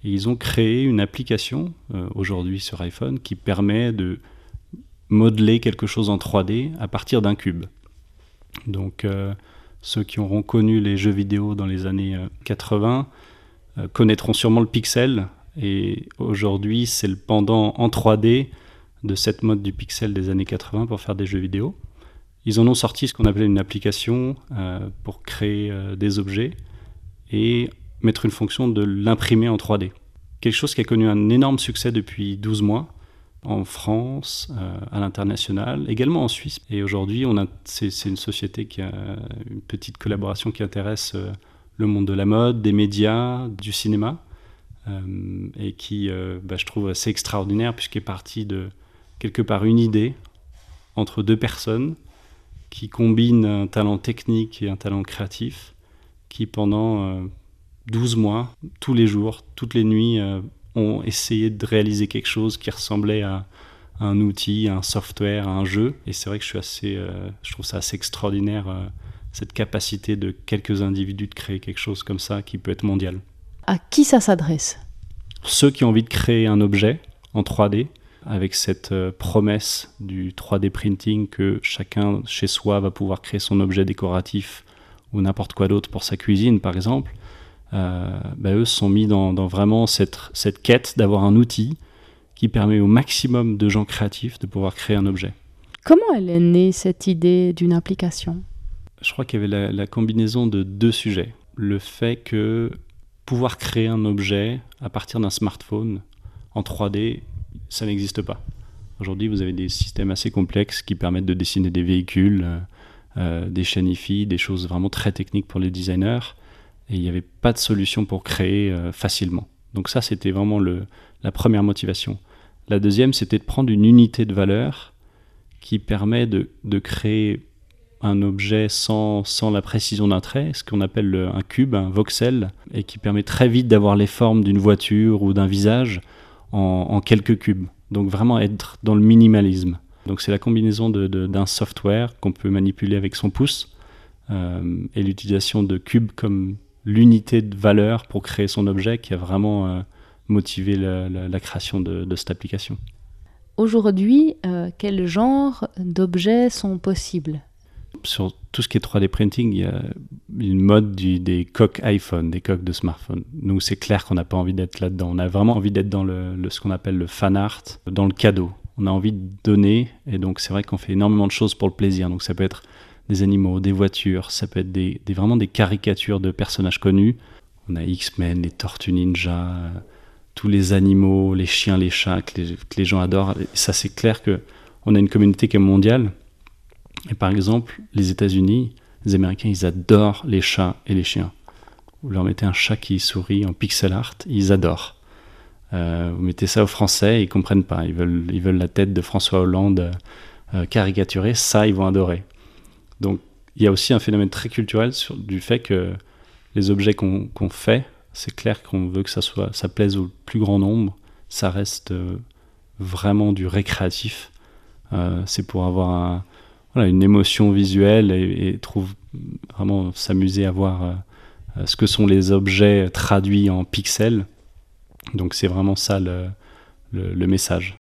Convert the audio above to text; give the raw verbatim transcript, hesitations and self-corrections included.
Et ils ont créé une application, euh, aujourd'hui sur iPhone, qui permet de modeler quelque chose en trois D à partir d'un cube. Donc euh, ceux qui auront connu les jeux vidéo dans les années euh, quatre-vingts euh, connaîtront sûrement le pixel. Et aujourd'hui, c'est le pendant en trois D de cette mode du pixel des années quatre-vingts pour faire des jeux vidéo. Ils en ont sorti ce qu'on appelait une application euh, pour créer euh, des objets et mettre une fonction de l'imprimer en trois D. Quelque chose qui a connu un énorme succès depuis douze mois en France, euh, à l'international, également en Suisse. Et aujourd'hui, on a, c'est, c'est une société qui a une petite collaboration qui intéresse euh, le monde de la mode, des médias, du cinéma, euh, et qui, euh, bah, je trouve, assez extraordinaire puisqu'elle est partie de quelque part une idée entre deux personnes qui combinent un talent technique et un talent créatif, qui pendant euh, douze mois, tous les jours, toutes les nuits, euh, ont essayé de réaliser quelque chose qui ressemblait à, à un outil, à un software, à un jeu. Et c'est vrai que je suis assez, euh, je trouve ça assez extraordinaire, euh, cette capacité de quelques individus de créer quelque chose comme ça qui peut être mondial. À qui ça s'adresse ? Ceux qui ont envie de créer un objet en trois D, avec cette euh, promesse du trois D printing que chacun chez soi va pouvoir créer son objet décoratif ou n'importe quoi d'autre pour sa cuisine par exemple, euh, bah, eux se sont mis dans, dans vraiment cette, cette quête d'avoir un outil qui permet au maximum de gens créatifs de pouvoir créer un objet. Comment elle est née cette idée d'une application ? Je crois qu'il y avait la, la combinaison de deux sujets. Le fait que pouvoir créer un objet à partir d'un smartphone en trois D, ça n'existe pas. Aujourd'hui, vous avez des systèmes assez complexes qui permettent de dessiner des véhicules, euh, euh, des chaînes hi-fi, des choses vraiment très techniques pour les designers. Et il n'y avait pas de solution pour créer euh, facilement. Donc ça, c'était vraiment le, la première motivation. La deuxième, c'était de prendre une unité de valeur qui permet de, de créer un objet sans, sans la précision d'un trait, ce qu'on appelle le, un cube, un voxel, et qui permet très vite d'avoir les formes d'une voiture ou d'un visage en, en quelques cubes. Donc vraiment être dans le minimalisme. Donc c'est la combinaison de, de, d'un software qu'on peut manipuler avec son pouce euh, et l'utilisation de cubes comme l'unité de valeur pour créer son objet qui a vraiment euh, motivé la, la, la création de, de cette application. Aujourd'hui, euh, quel genre d'objets sont possibles ? Sur tout ce qui est trois D printing, il y a une mode du, des coques iPhone, des coques de smartphone. Nous, c'est clair qu'on n'a pas envie d'être là-dedans. On a vraiment envie d'être dans le, le, ce qu'on appelle le fan art, dans le cadeau. On a envie de donner, et donc c'est vrai qu'on fait énormément de choses pour le plaisir. Donc ça peut être des animaux, des voitures, ça peut être des, des, vraiment des caricatures de personnages connus. On a X-Men, les Tortues Ninja, euh, tous les animaux, les chiens, les chats que les, que les gens adorent. Et ça, c'est clair qu'on a une communauté qui est mondiale. Et par exemple, les États-Unis, les Américains, ils adorent les chats et les chiens. Vous leur mettez un chat qui sourit en pixel art, ils adorent. Euh, vous mettez ça aux Français, ils ne comprennent pas. Ils veulent, ils veulent la tête de François Hollande euh, caricaturée, ça, ils vont adorer. Donc, il y a aussi un phénomène très culturel sur, du fait que les objets qu'on, qu'on fait, c'est clair qu'on veut que ça, soit, ça plaise au plus grand nombre. Ça reste euh, vraiment du récréatif. Euh, c'est pour avoir un... Voilà, une émotion visuelle et, et trouve vraiment s'amuser à voir euh, ce que sont les objets traduits en pixels. Donc c'est vraiment ça le, le, le message.